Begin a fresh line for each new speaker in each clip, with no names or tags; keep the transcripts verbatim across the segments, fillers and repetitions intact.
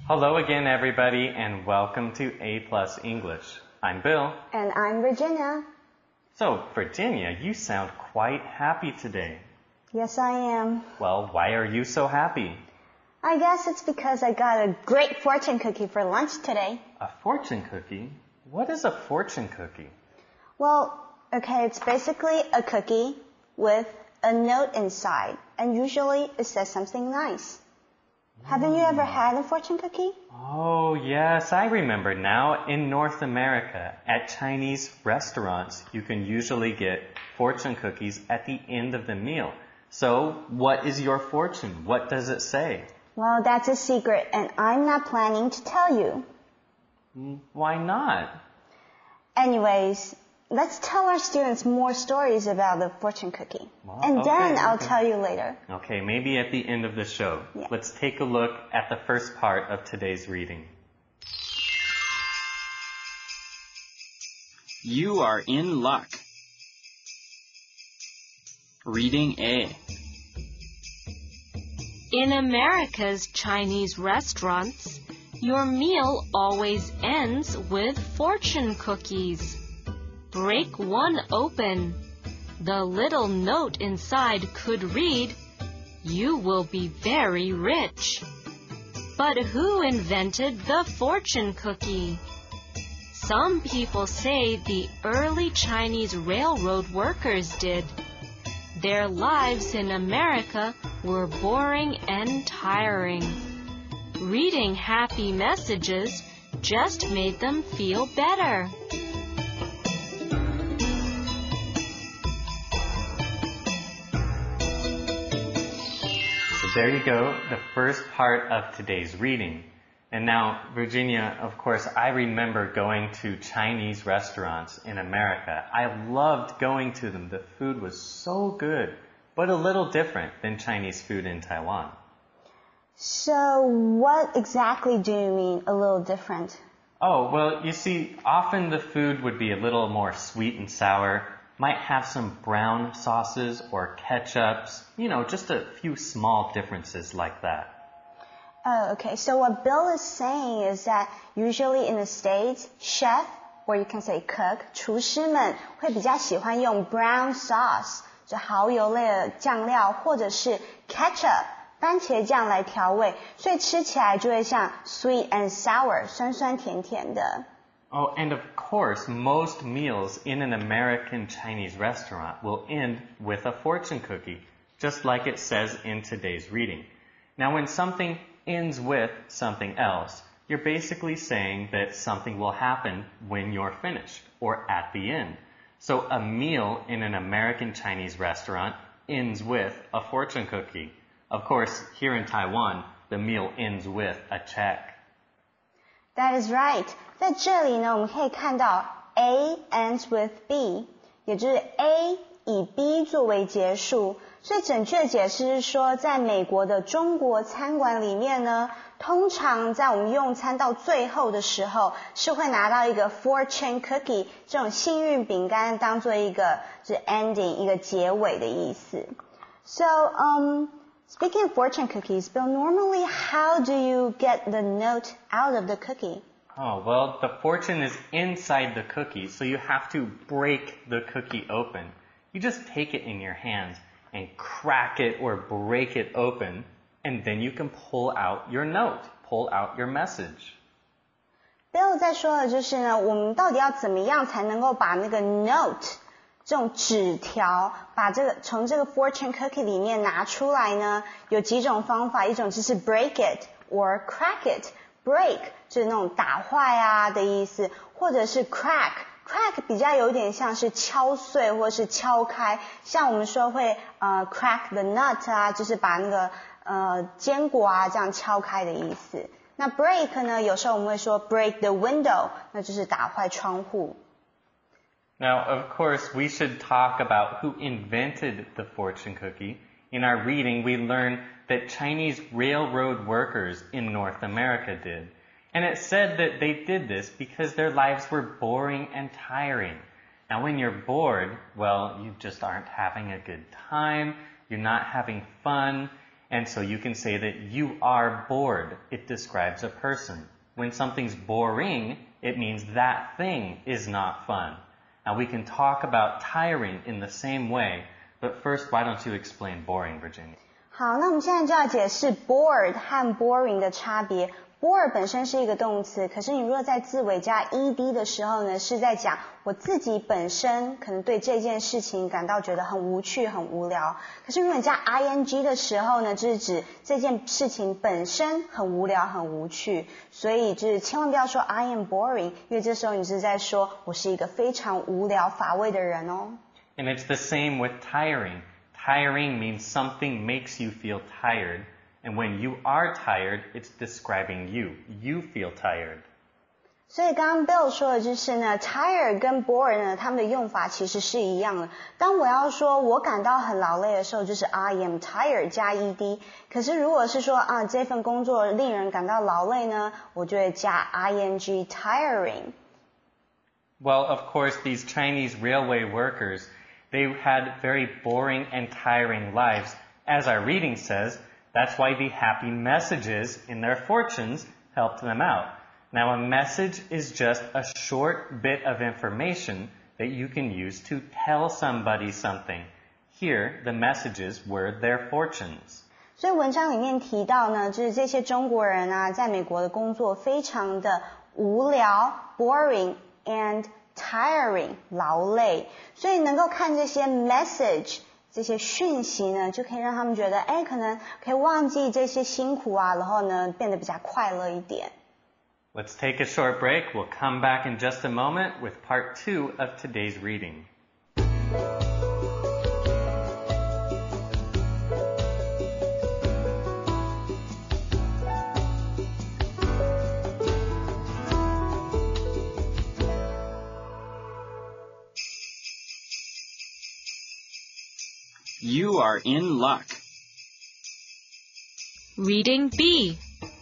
Hello again, everybody, and welcome to A Plus English. I'm Bill.
And I'm Virginia.
So, Virginia, you sound quite happy today.
Yes, I am.
Well, why are you so happy?
I guess it's because I got a great fortune cookie for lunch today.
A fortune cookie? What is a fortune cookie?
Well, okay, it's basically a cookie with a note inside, and usually it says something nice. Haven't you ever had a fortune cookie?
Oh, yes, I remember now. In North America, at Chinese restaurants, you can usually get fortune cookies at the end of the meal. So, what is your fortune? What does it say?
Well, that's a secret, and I'm not planning to tell you.
Why not?
Anyways, let's tell our students more stories about the fortune cookie.
Well,
and
okay,
then I'll
okay.
tell you later.
Okay, maybe at the end of the show.
Yeah.
Let's take a look at the first part of today's reading.
You are in luck. Reading A.
In America's Chinese restaurants, your meal always ends with fortune cookies. Break one open. The little note inside could read, "You will be very rich." But who invented the fortune cookie? Some people say the early Chinese railroad workers did. Their lives in America were boring and tiring. Reading happy messages just made them feel better.
So there you go, the first part of today's reading. And now, Virginia, of course, I remember going to Chinese restaurants in America. I loved going to them. The food was so good, but a little different than Chinese food in Taiwan.
So what exactly do you mean a little different?
Oh, well, you see, often the food would be a little more sweet and sour, might have some brown sauces or ketchups, you know, just a few small differences like that.
Oh, okay. So what Bill is saying is that usually in the States, chef, or you can say cook, 厨师们会比较喜欢用 brown sauce, 就蚝油类的酱料，或者是 ketchup, 番茄酱来调味，所以吃起来就会像 sweet and sour, 酸酸甜甜的。
Oh, and of course, most meals in an American Chinese restaurant will end with a fortune cookie, just like it says in today's reading. Now, when something ends with something else, you're basically saying that something will happen when you're finished or at the end. So a meal in an American Chinese restaurant ends with a fortune cookie. Of course, here in Taiwan, the meal ends with a check.
That is right. 在这里呢，我们可以看到 A ends with B， 也就是 A 以 B 作为结束。所以准确的解释是说，在美国的中国餐馆里面呢，通常在我们用餐到最后的时候，是会拿到一个 fortune cookie 这种幸运饼干，当做一个就是 ending 一个结尾的意思。So, um, speaking of fortune cookies, Bill, normally how do you get the note out of the cookie?
Oh, well, the fortune is inside the cookie, so you have to break the cookie open. You just take it in your hands and crack it or break it open, and then you can pull out your note, pull out your message.
Bill 在说的就是呢，我们到底要怎么样才能够把那个 note 这种纸条，把这个从这个 fortune cookie 里面拿出来呢？有几种方法，一种就是 break it or crack it. Break 就是那种打坏啊的意思，或者是 crack。Crack 比较有点像是敲碎或是敲开，像我们说会呃 crack the nut 啊，就是把那个呃坚果啊这样敲开的意思。那 break 呢，有时候我们会说 break the window， 那就是打坏窗户。
Now, of course, we should talk about who invented the fortune cookie. In our reading, we learn that Chinese railroad workers in North America did. And it said that they did this because their lives were boring and tiring. Now, when you're bored, well, you just aren't having a good time, you're not having fun, And so you can say that you are bored. It describes a person. When something's boring, it means that thing is not fun. Now we can talk about tiring in the same way, but first, why don't you explain boring, Virginia?
好，那我们现在就要解释 bored 和 boring 的差别。bored 本身是一个动词，可是你如果在字尾加 ed 的时候呢，是在讲我自己本身可能对这件事情感到觉得很无趣、很无聊。可是如果你加 ing 的时候呢，就是指这件事情本身很无聊、很无趣。所以就是千万不要说 I am boring， 因为这时候你是在说我是一个非常无聊、乏味的人哦。
And it's the same with tiring. Tiring means something makes you feel tired. And when you are tired, it's describing you. You feel tired.
所以刚刚 Bill 说的就是呢 tired 跟 bored 呢，他们的用法其实是一样的。当我要说我感到很劳累的时候，就是 I am tired 加 ed。可是如果是说啊这份工作令人感到劳累呢，我就会加 ing tiring。
Well, of course, these Chinese railway workers, they had very boring and tiring lives. As our reading says, that's why the happy messages in their fortunes helped them out. Now, a message is just a short bit of information that you can use to tell somebody something. Here, the messages were their fortunes.
所以文章里面提到呢，就是这些中国人啊，在美国的工作非常的无聊 boring and tiring 劳累，所以能够看这些 message这些讯息呢，就可以让他们觉得，哎，可能可以忘记这些辛苦啊，然后呢，变得比较快乐一点。
Let's take a short break. We'll come back in just a moment with part two of today's reading.
You are in luck.
Reading B.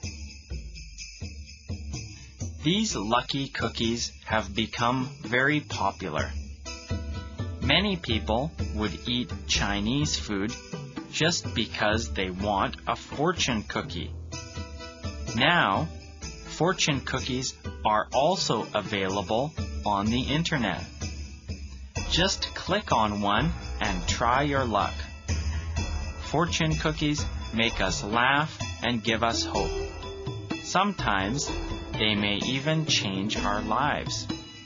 These lucky cookies have become very popular. Many people would eat Chinese food just because they want a fortune cookie. Now, fortune cookies are also available on the internet. Just click on one and try your luck. Fortune cookies make us laugh and give us hope. Sometimes they may even change our lives.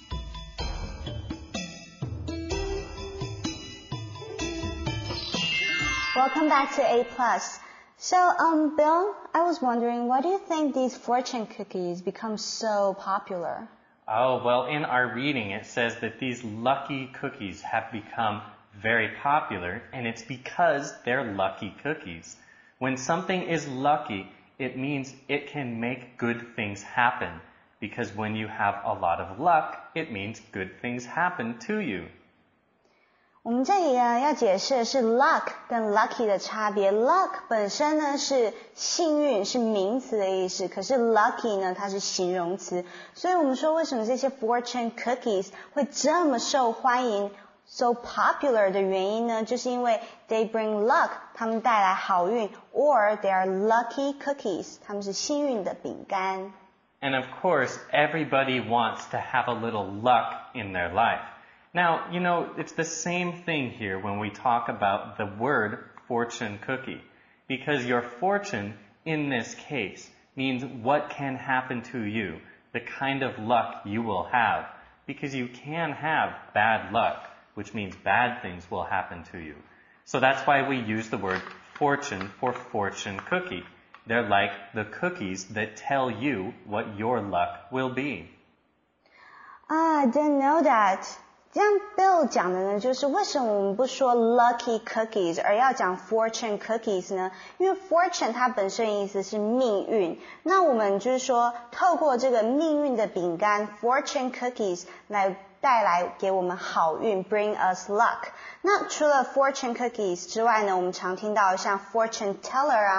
Welcome back to A plus. So, um, Bill, I was wondering, why do you think these fortune cookies become so popular?
Oh, well, in our reading, it says that these lucky cookies have become very popular, and it's because they're lucky cookies. When something is lucky, it means it can make good things happen. Because when you have a lot of luck, it means good things happen to you.
我们这里呢要解释的是 luck 跟 lucky 的差别。luck 本身呢是幸运，是名词的意思，可是 lucky 呢它是形容词。所以我们说为什么这些 fortune cookies 会这么受欢迎 so popular 的原因呢，就是因为 they bring luck 他们带来好运 or they are lucky cookies 他们是幸运的饼干。
And of course, everybody wants to have a little luck in their life. Now, you know, it's the same thing here when we talk about the word fortune cookie. Because your fortune, in this case, means what can happen to you, the kind of luck you will have. Because you can have bad luck, which means bad things will happen to you. So that's why we use the word fortune for fortune cookie. They're like the cookies that tell you what your luck will be.
Ah, I didn't know that. 这样 Bill 讲的呢，就是为什么我们不说 lucky cookies， 而要讲 fortune cookies 呢？因为 fortune 它本身意思是命运，那我们就是说透过这个命运的饼干 fortune cookies 来带来给我们好运 bring us luck。那除了 fortune cookies 之外呢，我们常听到像 fortune teller 啊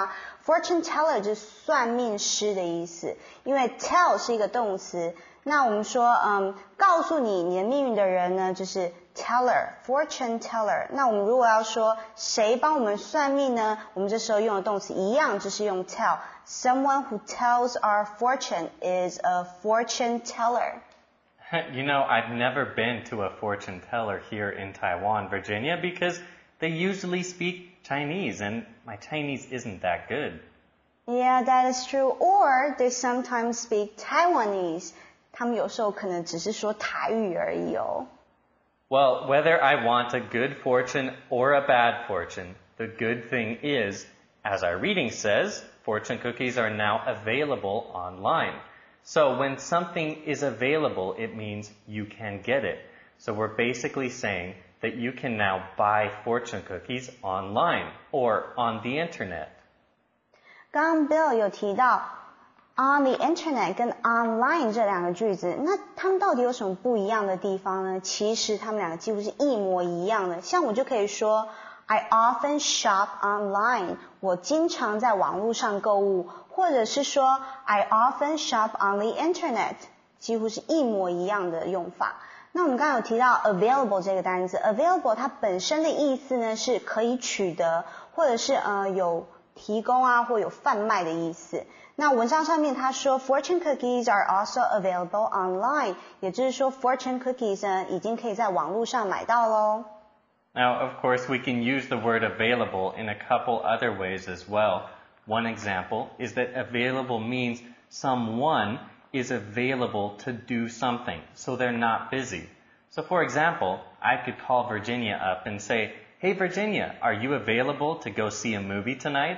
fortune teller 就是算命师的意思，因为 tell 是一个动词。那我们说，嗯，告诉你你的命运的人呢，就是 teller，fortune teller。那我们如果要说谁帮我们算命呢，我们这时候用的动词一样，就是用 tell。Someone who tells our fortune is a fortune teller.
You know, I've never been to a fortune teller here in Taiwan, Virginia, because they usually speak Chinese, and my Chinese isn't that good.
Yeah, that is true. Or they sometimes speak Taiwanese. 他们有时候可能只是说台语而已哦。
Well, whether I want a good fortune or a bad fortune, the good thing is, as our reading says, fortune cookies are now available online. So when something is available, it means you can get it. So we're basically saying that you can now buy fortune cookies online or on the internet.
刚刚 Bill 有提到 on the internet 跟 online 这两个句子，那他们到底有什么不一样的地方呢？其实他们两个几乎是一模一样的。像我就可以说 I often shop online. 我经常在网络上购物，或者是说 I often shop on the internet. 几乎是一模一样的用法。那我们刚刚有提到 available 这个单词 available 它本身的意思呢是可以取得，或者是呃有提供啊或有贩卖的意思。那文章上面他说 fortune cookies are also available online， 也就是说 fortune cookies 呢已经可以在网络上买到咯。
Now, of course, we can use the word available in a couple other ways as well. One example is that available means someone is available to do something, so they're not busy. So for example, I could call Virginia up and say, "Hey Virginia, are you available to go see a movie tonight?"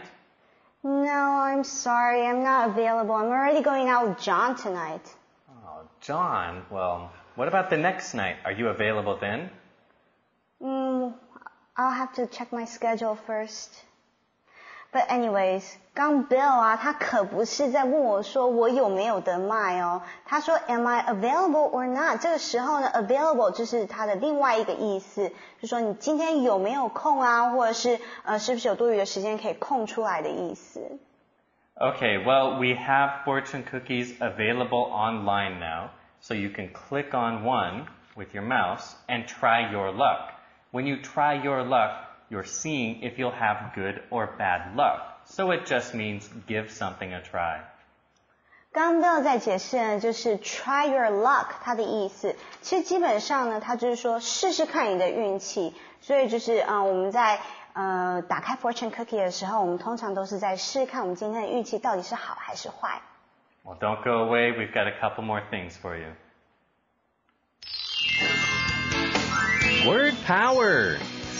No, I'm sorry, I'm not available. I'm already going out with John tonight.
Oh, John, well, what about the next night? Are you available then?
Mm, I'll have to check my schedule first. But anyways, 刚 Bill 啊，他可不是在问我说我有没有得卖哦。他说 Am I available or not？ 这个时候呢 available 就是它的另外一个意思，就是说你今天有没有空啊，或者是呃是不是有多余的时间可以空出来的意思。
Okay, well, we have fortune cookies available online now, so you can click on one with your mouse and try your luck. When you try your luck, you're seeing if you'll have good or bad luck. So it just means give something a try.
刚刚在解释呢，就是 try your luck 它的意思。其实基本上呢，它就是说试试看你的运气。所以就是呃我们在呃打开 fortune cookie 的时候，我们通常都是在试试看我们今天的运气到底是好还是坏。
Well, don't go away. We've got a couple more things for you.
Word power!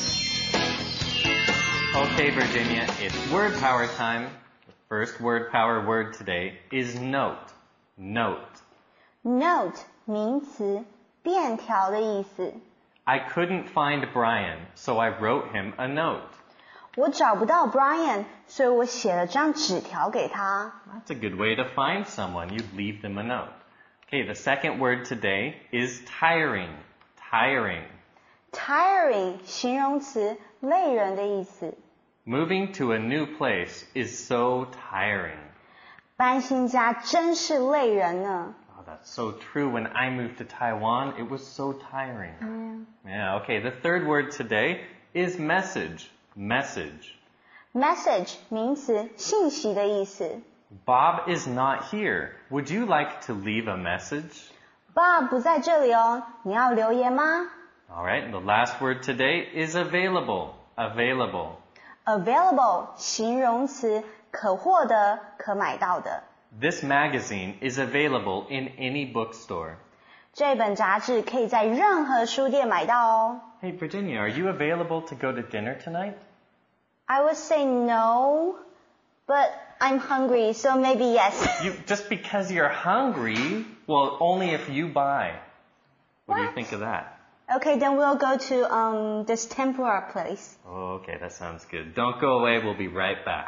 Okay, Virginia, it's word power time. The first word power word today is note. Note.
Note 名词，便条的意思。
I couldn't find Brian, so I wrote him a note.
我找不到 Brian， 所以我写了张纸条给他。
That's a good way to find someone. You leave them a note. Okay, the second word today is tiring. Tiring.
Tiring 形容词，累人的意思。
Moving to a new place is so tiring.
搬新家真是累人呢。
Oh, that's so true. When I moved to Taiwan, it was so tiring.
Mm.
Yeah, okay. The third word today is message. Message.
Message 名词，信息的意思。
Bob is not here. Would you like to leave a message?
Bob 不在这里哦，你要留言吗？
All right. The last word today is available. Available.
Available 形容词，可获得，可买到的。
This magazine is available in any bookstore.
这本杂志可以在任何书店买到哦。
Hey, Virginia, are you available to go to dinner tonight?
I would say no, but I'm hungry, so maybe yes.
You, just because you're hungry? Well, only if you buy. What, what do you think of that?
Okay, then we'll go to um this tempura place.
Oh, okay, that sounds good. Don't go away. We'll be right back.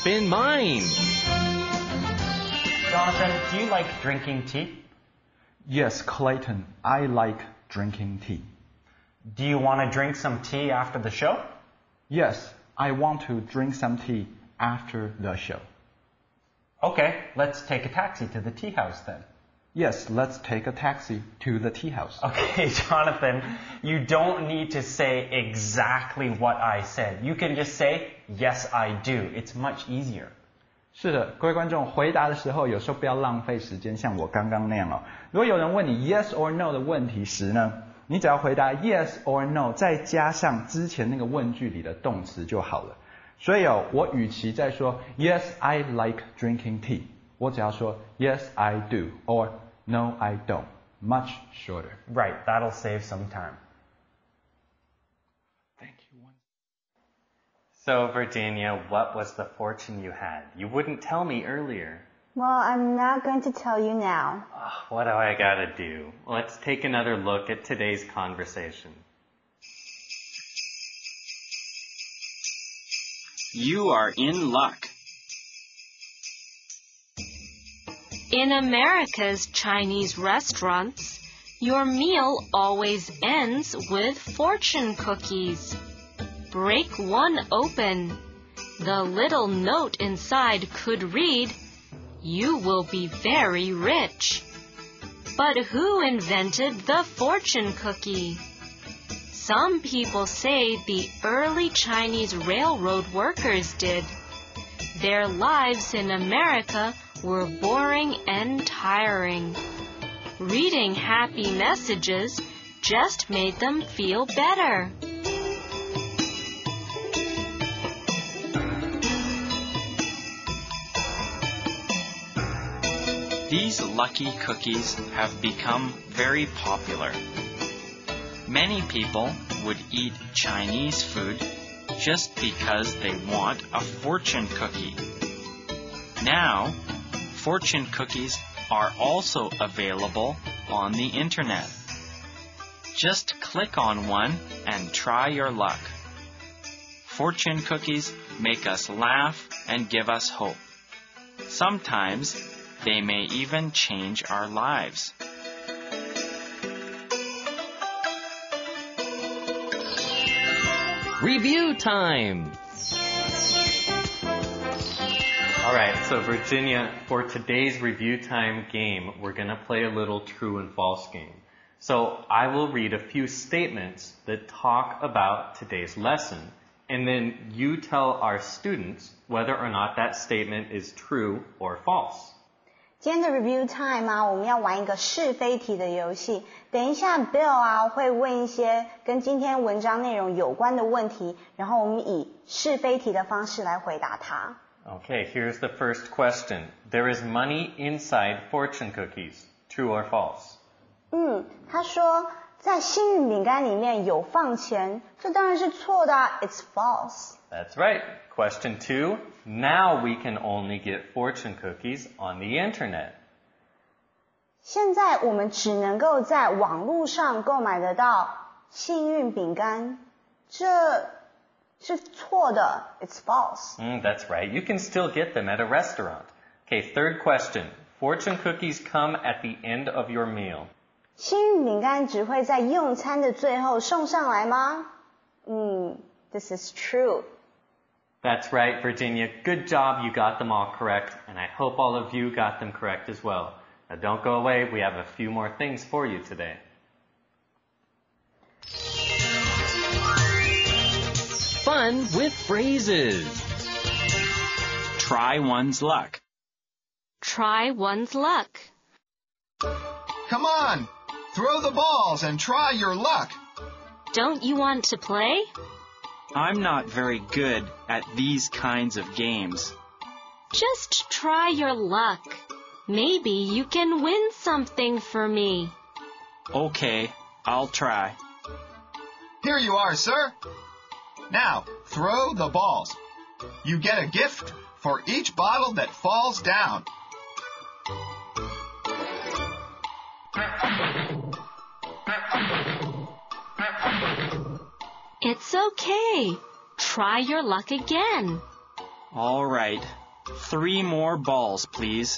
keep in mind.
Jonathan, do you like drinking tea?
Yes, Clayton, I like drinking tea.
Do you want to drink some tea after the show?
Yes, I want to drink some tea after the show.
Okay, let's take a taxi to the tea house then.
Yes, let's take a taxi to the tea house.
Okay, Jonathan, you don't need to say exactly what I said. You can just say, yes, I do. It's much easier.
是的，各位观众，回答的时候有时候不要浪费时间，像我刚刚那样哦。如果有人问你 yes or no 的问题时呢，你只要回答 yes or no， 再加上之前那个问句里的动词就好了。所以哦，我与其在说 yes I like drinking tea， 我只要说 yes I do or no I don't. Much shorter.
Right, that'll save some time.
Thank you.
So, Virginia, what was the fortune you had? You wouldn't tell me earlier.
Well, I'm not going to tell you now.
Oh, what do I gotta do? Let's take another look at today's conversation.
You are in luck.
In America's Chinese restaurants, your meal always ends with fortune cookies. Break one open. The little note inside could read, "You will be very rich." But who invented the fortune cookie? Some people say the early Chinese railroad workers did. Their lives in America were boring and tiring. Reading happy messages just made them feel better.
These lucky cookies have become very popular. Many people would eat Chinese food just because they want a fortune cookie. Now, fortune cookies are also available on the internet. Just click on one and try your luck. Fortune cookies make us laugh and give us hope. Sometimes they may even change our lives.
Review time!
All right, so Virginia, for today's review time game, we're going to play a little true and false game. So I will read a few statements that talk about today's lesson, and then you tell our students whether or not that statement is true or false.
今天的 review time 啊，我们要玩一个是非题的游戏。等一下 Bill 啊会问一些跟今天文章内容有关的问题，然后我们以是非题的方式来回答它。
Okay, here's the first question. There is money inside fortune cookies. True or false?
嗯，他说在幸运饼干里面有放钱，这当然是错的啊 ，It's false.
That's right. Question two. Now we can only get fortune cookies on the internet.
现在我们只能够在网络上购买得到幸运饼干，这是错的 ，It's false.
Mm, that's right. You can still get them at a restaurant. Okay, third question. Fortune cookies come at the end of your meal.
幸运饼干只会在用餐的最后送上来吗？嗯 ，This is true.
That's right, Virginia. Good job. You got them all correct, and I hope all of you got them correct as well. Now don't go away. We have a few more things for you today.
Fun with phrases.
Try one's luck.
Try one's luck.
Come on, throw the balls and try your luck.
Don't you want to play?
I'm not very good at these kinds of games.
Just try your luck. Maybe you can win something for me.
Okay, I'll try.
Here you are, sir. Now, throw the balls. You get a gift for each bottle that falls down.
It's okay. Try your luck again.
All right. Three more balls, please.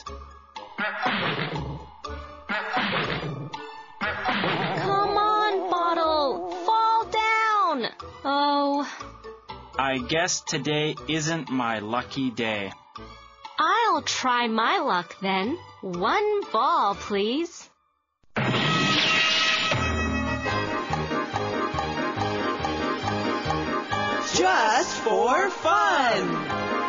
Come on, Bottle. Fall down. Oh.
I guess today isn't my lucky day.
I'll try my luck then. One ball, please.
Just for fun!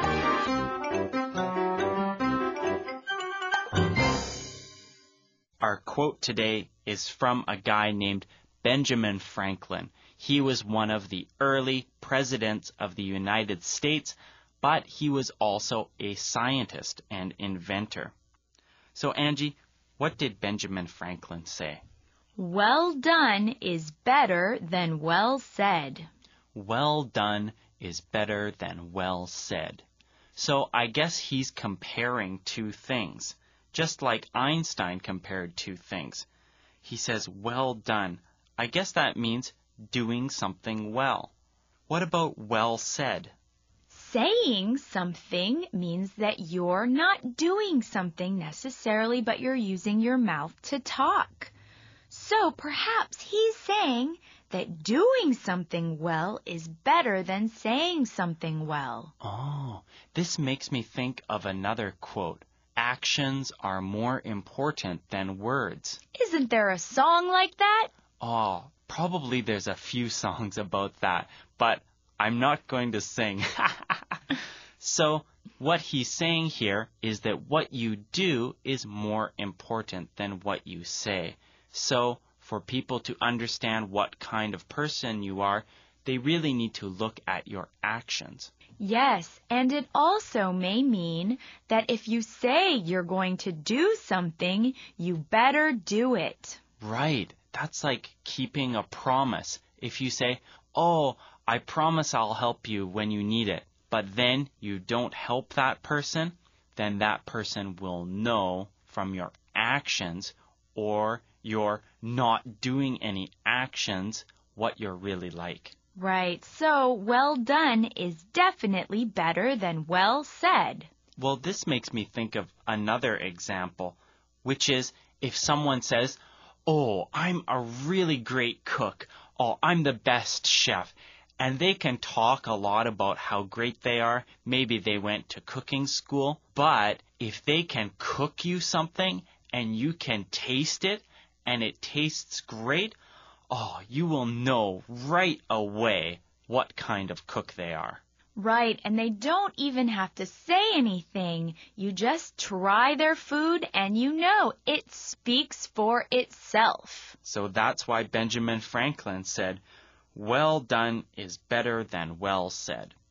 Our quote today is from a guy named Benjamin Franklin. He was one of the early presidents of the United States, but he was also a scientist and inventor. So, Angie, what did Benjamin Franklin say?
Well done is better than well said.
Well done is better than well said. So I guess he's comparing two things, just like Einstein compared two things. He says, well done. I guess that means doing something well. What about well said?
Saying something means that you're not doing something necessarily, but you're using your mouth to talk. So perhaps he's saying that doing something well is better than saying something well.
Oh, this makes me think of another quote. Actions are more important than words.
Isn't there a song like that?
Oh, probably there's a few songs about that, but I'm not going to sing. So, what he's saying here is that what you do is more important than what you say. So, for people to understand what kind of person you are, they really need to look at your actions.
Yes, and it also may mean that if you say you're going to do something, you better do it.
Right. That's like keeping a promise. If you say, oh, I promise I'll help you when you need it, but then you don't help that person, then that person will know from your actions or your not doing any actions what you're really like.
Right, so well done is definitely better than well said.
Well, this makes me think of another example, which is if someone says, oh, I'm a really great cook. Oh, I'm the best chef. And they can talk a lot about how great they are. Maybe they went to cooking school. But if they can cook you something and you can taste it and it tastes great, oh, you will know right away what kind of cook they are.
Right, and they don't even have to say anything. You just try their food and you know it speaks for itself.
So that's why Benjamin Franklin said, well done is better than well said.